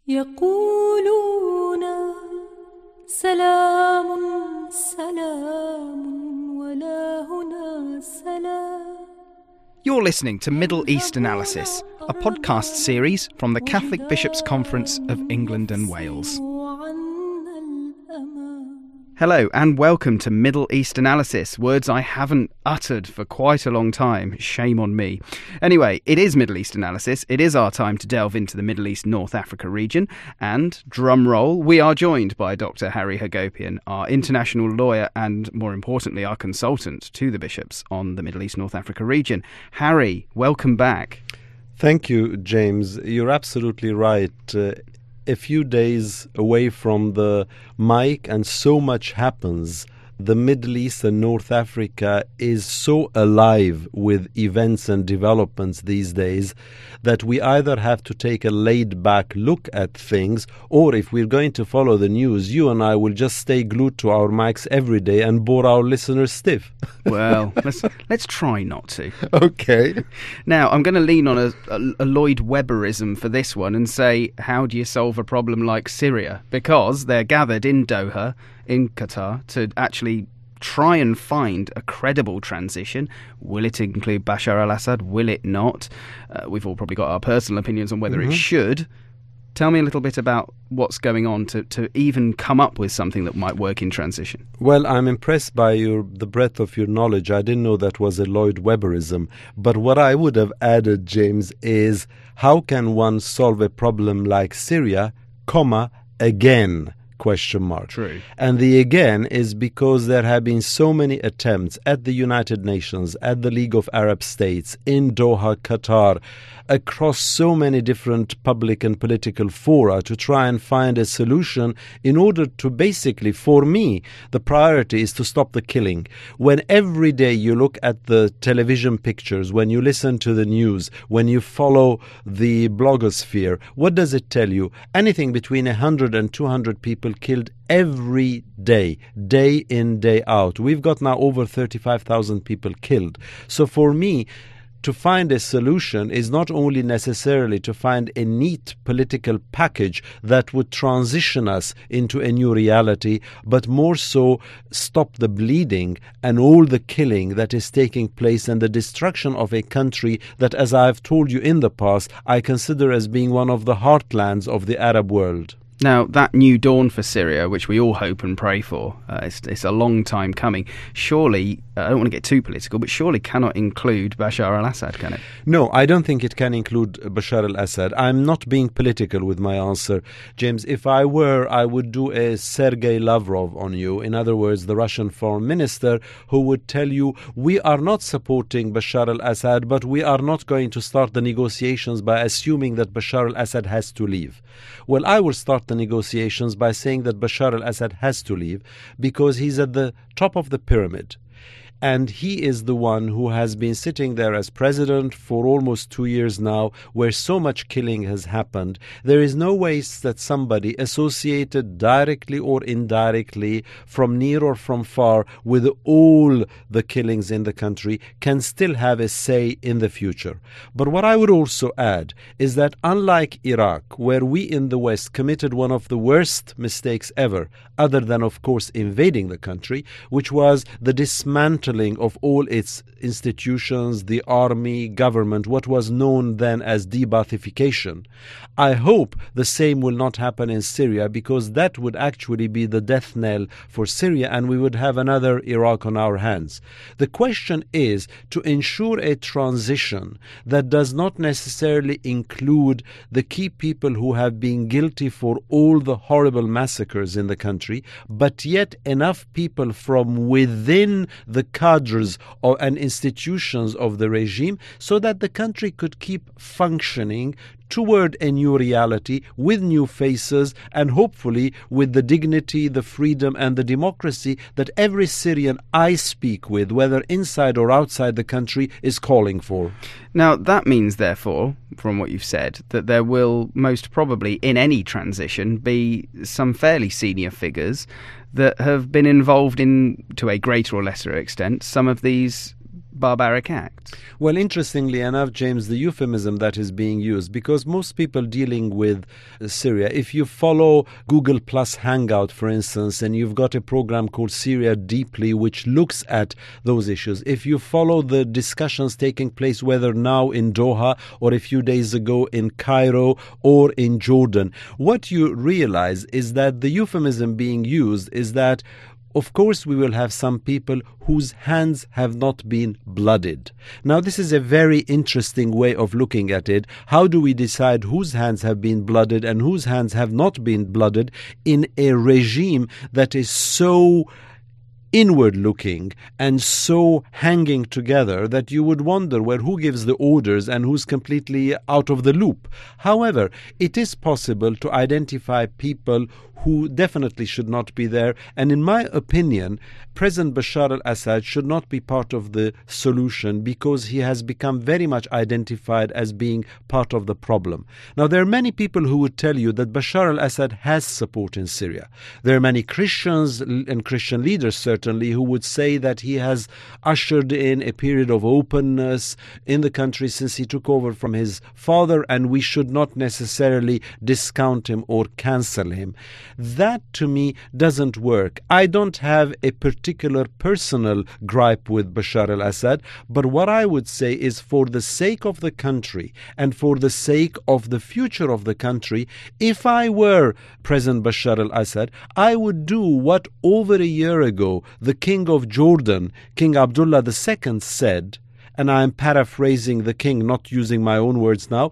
يقولون سلام سلام ولا هنا سلام. You're listening to Middle East Analysis, a podcast series from the Catholic Bishops' Conference of England and Wales. Hello and welcome to Middle East Analysis, words I haven't uttered for quite a long time. Shame on me. Anyway, it is Middle East Analysis. It is our time to delve into the Middle East North Africa region. And, drum roll, we are joined by Dr. Harry Hagopian, our international lawyer and, more importantly, our consultant to the bishops on the Middle East North Africa region. Harry, welcome back. Thank you, James. You're absolutely right. A few days away from the mic and so much happens. The Middle East and North Africa is so alive with events and developments these days that we either have to take a laid-back look at things, or if we're going to follow the news, you and I will just stay glued to our mics every day and bore our listeners stiff. Well, let's try not to. Okay. Now, I'm going to lean on a Lloyd Webberism for this one and say, how do you solve a problem like Syria? Because they're gathered in Doha, in Qatar, to actually try and find a credible transition. Will it include Bashar al-Assad? Will it not? We've all probably got our personal opinions on whether it should. Tell me a little bit about what's going on to even come up with something that might work in transition. Well, I'm impressed by the breadth of your knowledge. I didn't know that was a Lloyd Webberism. But what I would have added, James, is how can one solve a problem like Syria, again? ? True. And the again is because there have been so many attempts at the United Nations, at the League of Arab States, in Doha, Qatar, across so many different public and political fora to try and find a solution in order to basically, for me, the priority is to stop the killing. When every day you look at the television pictures, when you listen to the news, when you follow the blogosphere, what does it tell you? Anything between 100 and 200 people killed every day, day in, day out. We've got now over 35,000 people killed. So for me, to find a solution is not only necessarily to find a neat political package that would transition us into a new reality, but more so stop the bleeding and all the killing that is taking place and the destruction of a country that, as I've told you in the past, I consider as being one of the heartlands of the Arab world. Now, that new dawn for Syria, which we all hope and pray for, it's a long time coming. Surely, I don't want to get too political, but surely cannot include Bashar al-Assad, can it? No, I don't think it can include Bashar al-Assad. I'm not being political with my answer. James, if I were, I would do a Sergei Lavrov on you. In other words, the Russian foreign minister, who would tell you, we are not supporting Bashar al-Assad, but we are not going to start the negotiations by assuming that Bashar al-Assad has to leave. Well, I will start the negotiations by saying that Bashar al-Assad has to leave because he's at the top of the pyramid. And he is the one who has been sitting there as president for almost 2 years now, where so much killing has happened. There is no way that somebody associated directly or indirectly from near or from far with all the killings in the country can still have a say in the future. But what I would also add is that unlike Iraq, where we in the West committed one of the worst mistakes ever, other than, of course, invading the country, which was the dismantling of all its institutions, the army, government, what was known then as de-Baathification. I hope the same will not happen in Syria, because that would actually be the death knell for Syria and we would have another Iraq on our hands. The question is to ensure a transition that does not necessarily include the key people who have been guilty for all the horrible massacres in the country, but yet enough people from within the cadres and institutions of the regime so that the country could keep functioning toward a new reality with new faces and hopefully with the dignity, the freedom and the democracy that every Syrian I speak with, whether inside or outside the country, is calling for. Now, that means, therefore, from what you've said, that there will most probably, in any transition, be some fairly senior figures that have been involved in, to a greater or lesser extent, some of these barbaric acts? Well, interestingly enough, James, the euphemism that is being used, because most people dealing with Syria, if you follow Google Plus Hangout, for instance, and you've got a program called Syria Deeply, which looks at those issues, if you follow the discussions taking place, whether now in Doha or a few days ago in Cairo or in Jordan, what you realize is that the euphemism being used is that, of course, we will have some people whose hands have not been blooded. Now, this is a very interesting way of looking at it. How do we decide whose hands have been blooded and whose hands have not been blooded in a regime that is so inward looking and so hanging together that you would wonder, well, who gives the orders and who's completely out of the loop? However, it is possible to identify people who definitely should not be there, and in my opinion, President Bashar al-Assad should not be part of the solution because he has become very much identified as being part of the problem. Now, there are many people who would tell you that Bashar al-Assad has support in Syria. There are many Christians and Christian leaders certainly who would say that he has ushered in a period of openness in the country since he took over from his father, and we should not necessarily discount him or cancel him. That, to me, doesn't work. I don't have a particular personal gripe with Bashar al-Assad, but what I would say is, for the sake of the country and for the sake of the future of the country, if I were President Bashar al-Assad, I would do what over a year ago the King of Jordan, King Abdullah II, said, and I am paraphrasing the king, not using my own words now.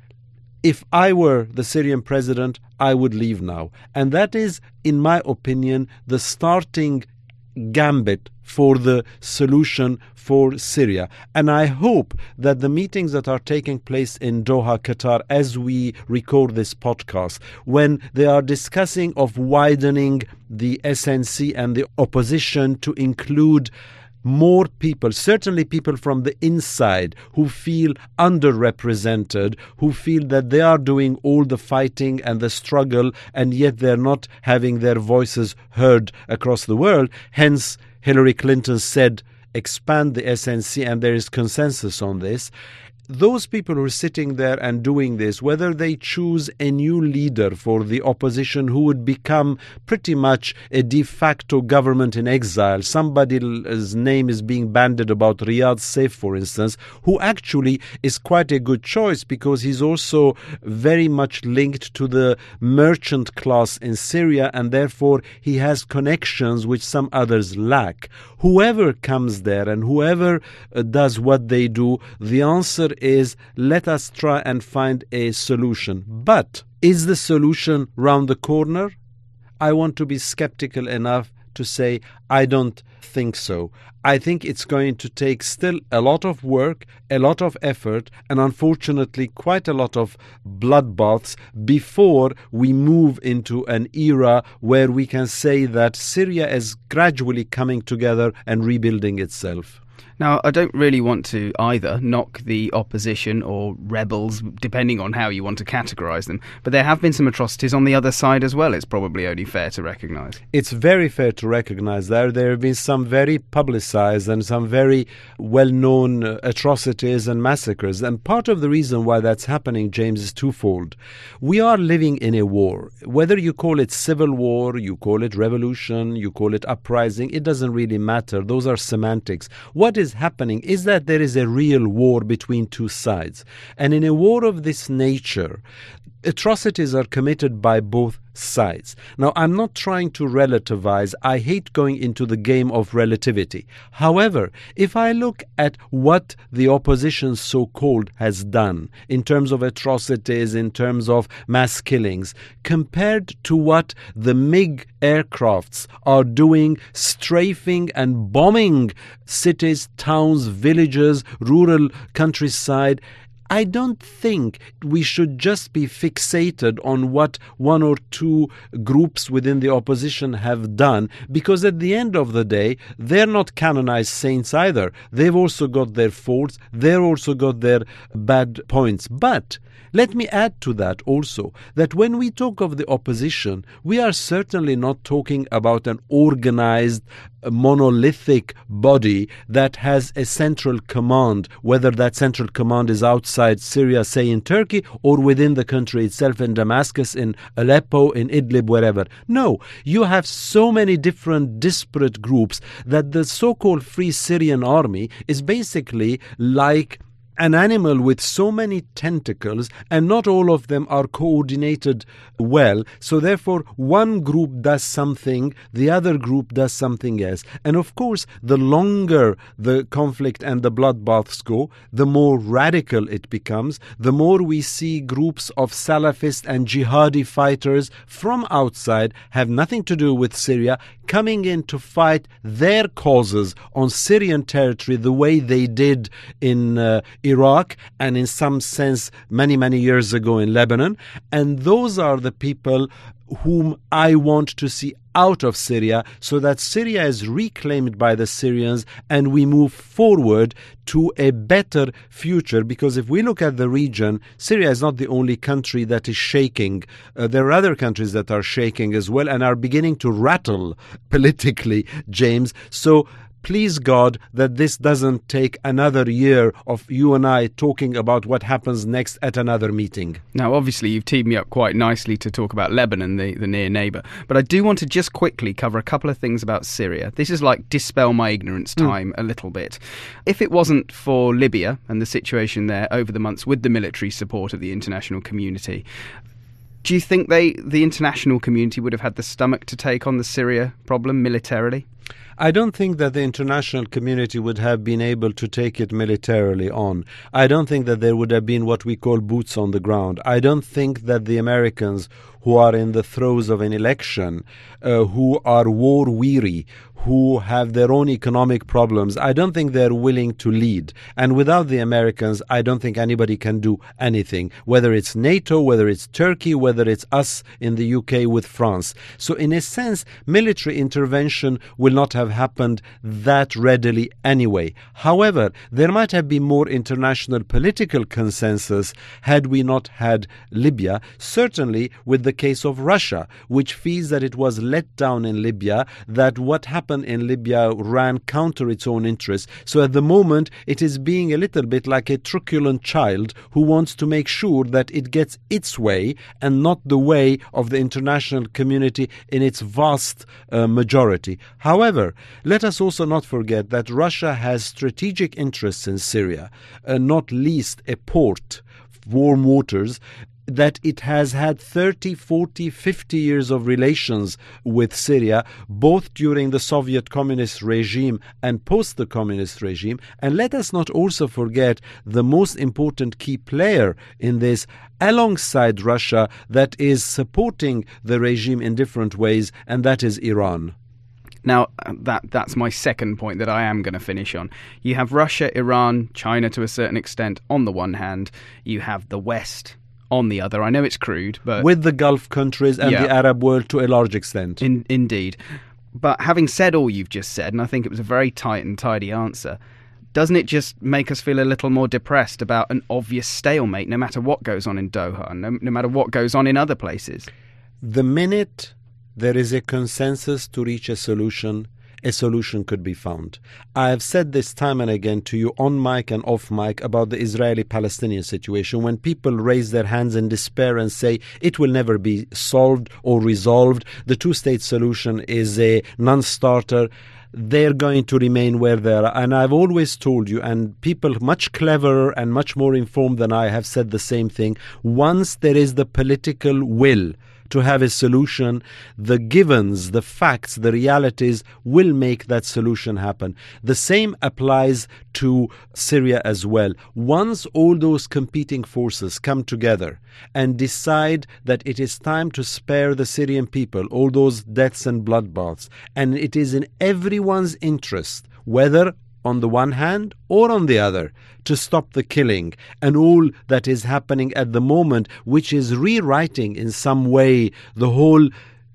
If I were the Syrian president, I would leave now. And that is, in my opinion, the starting gambit for the solution for Syria. And I hope that the meetings that are taking place in Doha, Qatar, as we record this podcast, when they are discussing of widening the SNC and the opposition to include more people, certainly people from the inside who feel underrepresented, who feel that they are doing all the fighting and the struggle, and yet they're not having their voices heard across the world. Hence, Hillary Clinton said, expand the SNC, and there is consensus on this. Those people who are sitting there and doing this, whether they choose a new leader for the opposition who would become pretty much a de facto government in exile, somebody's name is being bandied about, Riyadh Saif, for instance, who actually is quite a good choice because he's also very much linked to the merchant class in Syria, and therefore he has connections which some others lack. Whoever comes there and whoever does what they do, the answer is, let us try and find a solution. But is the solution round the corner? I want to be skeptical enough to say I don't think so. I think it's going to take still a lot of work, a lot of effort, and unfortunately quite a lot of bloodbaths before we move into an era where we can say that Syria is gradually coming together and rebuilding itself. Now, I don't really want to either knock the opposition or rebels, depending on how you want to categorise them, but there have been some atrocities on the other side as well, it's probably only fair to recognise. It's very fair to recognise that. There have been some very publicised and some very well-known atrocities and massacres, and part of the reason why that's happening, James, is twofold. We are living in a war. Whether you call it civil war, you call it revolution, you call it uprising, it doesn't really matter. Those are semantics. What is happening is that there is a real war between two sides. And in a war of this nature, atrocities are committed by both sides. Now, I'm not trying to relativize. I hate going into the game of relativity. However, if I look at what the opposition so-called has done in terms of atrocities, in terms of mass killings, compared to what the MiG aircrafts are doing, strafing and bombing cities, towns, villages, rural countryside, I don't think we should just be fixated on what one or two groups within the opposition have done, because at the end of the day, they're not canonized saints either. They've also got their faults, they've also got their bad points. But let me add to that also, that when we talk of the opposition, we are certainly not talking about an organized monolithic body that has a central command, whether that central command is outside Syria, say in Turkey, or within the country itself, in Damascus, in Aleppo, in Idlib, wherever. No, you have so many different disparate groups that the so-called Free Syrian Army is basically like an animal with so many tentacles, and not all of them are coordinated well. So therefore, one group does something, the other group does something else. And of course, the longer the conflict and the bloodbaths go, the more radical it becomes, the more we see groups of Salafist and jihadi fighters from outside, have nothing to do with Syria, coming in to fight their causes on Syrian territory the way they did in Iraq, and in some sense many, many years ago in Lebanon. And those are the people whom I want to see out of Syria, so that Syria is reclaimed by the Syrians and we move forward to a better future. Because if we look at the region, Syria is not the only country that is shaking. There are other countries that are shaking as well and are beginning to rattle politically, James. So please God that this doesn't take another year of you and I talking about what happens next at another meeting. Now, obviously, you've teed me up quite nicely to talk about Lebanon, the near neighbour. But I do want to just quickly cover a couple of things about Syria. This is like dispel my ignorance time a little bit. If it wasn't for Libya and the situation there over the months with the military support of the international community, do you think the international community would have had the stomach to take on the Syria problem militarily? I don't think that the international community would have been able to take it militarily on. I don't think that there would have been what we call boots on the ground. I don't think that the Americans, who are in the throes of an election, who are war-weary, who have their own economic problems, I don't think they're willing to lead. And without the Americans, I don't think anybody can do anything, whether it's NATO, whether it's Turkey, whether it's us in the UK with France. So in a sense, military intervention will not have happened that readily anyway. However, there might have been more international political consensus had we not had Libya, certainly with the case of Russia, which feels that it was let down in Libya, that what happened in Libya ran counter its own interests. So at the moment, it is being a little bit like a truculent child who wants to make sure that it gets its way and not the way of the international community in its vast majority. However, let us also not forget that Russia has strategic interests in Syria, not least a port, warm waters, that it has had 30, 40, 50 years of relations with Syria, both during the Soviet communist regime and post the communist regime. And let us not also forget the most important key player in this, alongside Russia, that is supporting the regime in different ways, and that is Iran. Now, that's my second point that I am going to finish on. You have Russia, Iran, China to a certain extent on the one hand. You have the West on the other. I know it's crude, but with the Gulf countries and the Arab world to a large extent. Indeed. But having said all you've just said, and I think it was a very tight and tidy answer, doesn't it just make us feel a little more depressed about an obvious stalemate, no matter what goes on in Doha, no matter what goes on in other places? The minute there is a consensus to reach a solution could be found. I have said this time and again to you on mic and off mic about the Israeli-Palestinian situation. When people raise their hands in despair and say it will never be solved or resolved, the two-state solution is a non-starter, they're going to remain where they are. And I've always told you, and people much cleverer and much more informed than I have said the same thing, once there is the political will to have a solution, the givens, the facts, the realities will make that solution happen. The same applies to Syria as well. Once all those competing forces come together and decide that it is time to spare the Syrian people all those deaths and bloodbaths, and it is in everyone's interest, whether on the one hand or on the other, to stop the killing and all that is happening at the moment, which is rewriting in some way the whole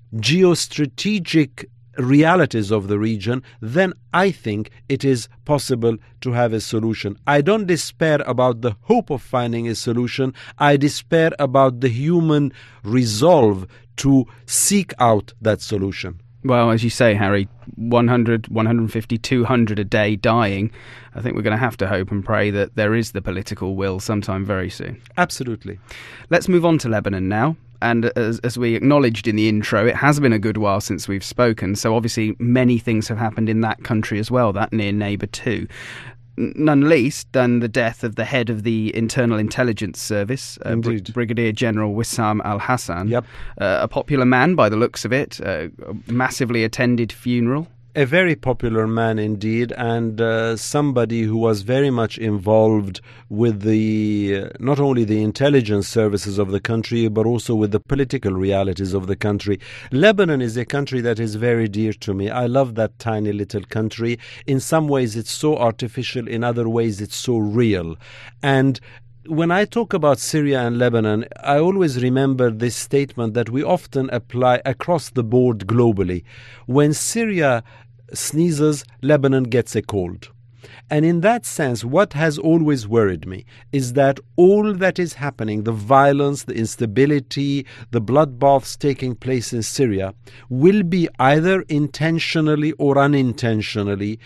geostrategic realities of the region, then I think it is possible to have a solution. I don't despair about the hope of finding a solution. I despair about the human resolve to seek out that solution. Well, as you say, Harry, 100, 150, 200 a day dying. I think we're going to have to hope and pray that there is the political will sometime very soon. Absolutely. Let's move on to Lebanon now. And as we acknowledged in the intro, it has been a good while since we've spoken. So obviously many things have happened in that country as well, that near neighbour too. None least than the death of the head of the Internal Intelligence Service, Brigadier General Wissam al-Hassan. Yep. A popular man by the looks of it, a massively attended funeral. A very popular man indeed, and somebody who was very much involved with the not only the intelligence services of the country, but also with the political realities of the country. Lebanon is a country that is very dear to me. I love that tiny little country. In some ways it's so artificial, in other ways it's so real. And when I talk about Syria and Lebanon, I always remember this statement that we often apply across the board globally. When Syria sneezes, Lebanon gets a cold. And in that sense, what has always worried me is that all that is happening, the violence, the instability, the bloodbaths taking place in Syria, will be either intentionally or unintentionally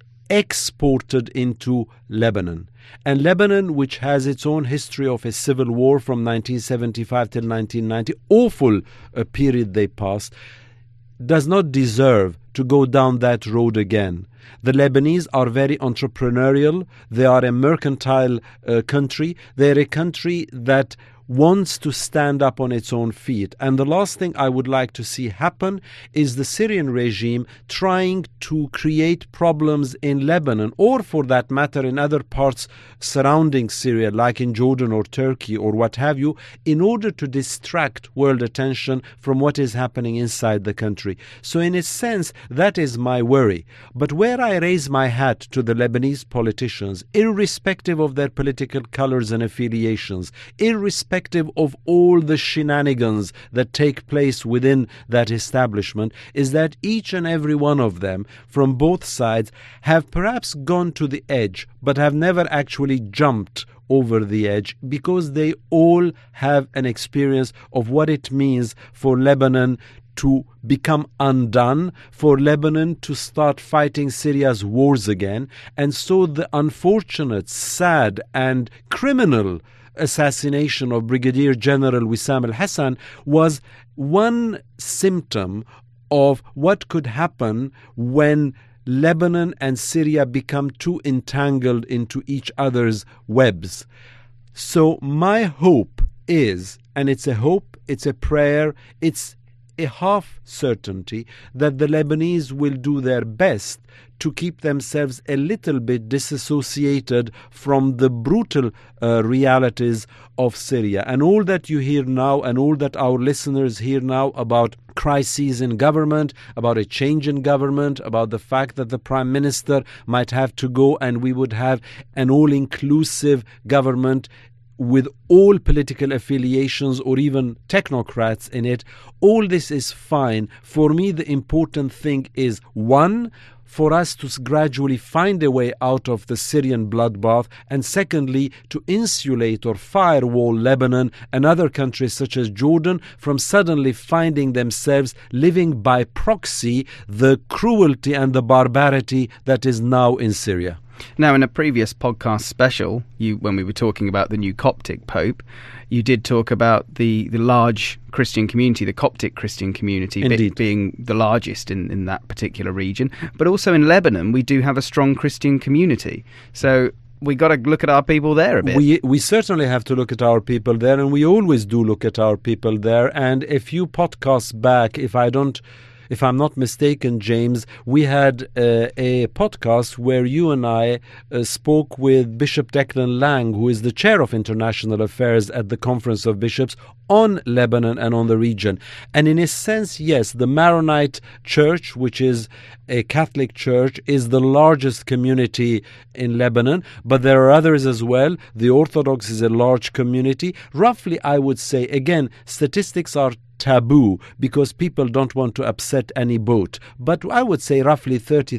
exported into Lebanon. And Lebanon, which has its own history of a civil war from 1975 till 1990, awful period they passed, does not deserve to go down that road again. The Lebanese are very entrepreneurial. They are a mercantile country. They're a country that wants to stand up on its own feet. And the last thing I would like to see happen is the Syrian regime trying to create problems in Lebanon, or for that matter in other parts surrounding Syria, like in Jordan or Turkey or what have you, in order to distract world attention from what is happening inside the country. So in a sense, that is my worry. But where I raise my hat to the Lebanese politicians, irrespective of their political colors and affiliations, irrespective of all the shenanigans that take place within that establishment, is that each and every one of them from both sides have perhaps gone to the edge but have never actually jumped over the edge, because they all have an experience of what it means for Lebanon to become undone, for Lebanon to start fighting Syria's wars again. And so the unfortunate, sad and criminal assassination of Brigadier General Wissam al-Hassan was one symptom of what could happen when Lebanon and Syria become too entangled into each other's webs. So my hope is, and it's a hope, it's a prayer, it's a half certainty, that the Lebanese will do their best to keep themselves a little bit disassociated from the brutal realities of Syria. And all that you hear now, and all that our listeners hear now about crises in government, about a change in government, about the fact that the Prime Minister might have to go and we would have an all-inclusive government with all political affiliations or even technocrats in it, all this is fine. For me, the important thing is, one, for us to gradually find a way out of the Syrian bloodbath, and secondly, to insulate or firewall Lebanon and other countries such as Jordan from suddenly finding themselves living by proxy the cruelty and the barbarity that is now in Syria. Now, in a previous podcast special, when we were talking about the new Coptic Pope, you did talk about the large Christian community, the Coptic Christian community, being the largest in that particular region. But also in Lebanon, we do have a strong Christian community. So we got to look at our people there a bit. We certainly have to look at our people there, and we always do look at our people there. And a few podcasts back, if I'm not mistaken, James, we had a podcast where you and I spoke with Bishop Declan Lang, who is the chair of international affairs at the Conference of Bishops, on Lebanon and on the region. And in a sense, yes, the Maronite Church, which is a Catholic church, is the largest community in Lebanon, but there are others as well. The Orthodox is a large community. Roughly, I would say, again, statistics are taboo because people don't want to upset any boat. But I would say roughly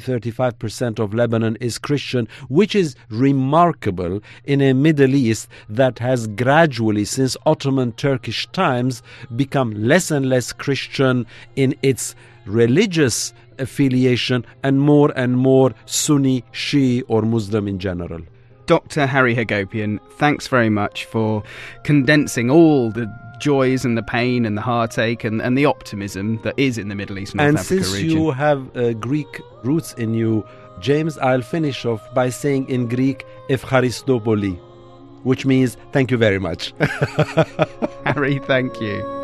30-35% of Lebanon is Christian, which is remarkable in a Middle East that has gradually, since Ottoman Turkish Turkish times become less and less Christian in its religious affiliation and more Sunni, Shia or Muslim in general. Dr. Harry Hagopian, thanks very much for condensing all the joys and the pain and the heartache and the optimism that is in the Middle East North Africa region. And since you have Greek roots in you, James, I'll finish off by saying in Greek, Efcharistopoli, which means thank you very much. Harry, thank you.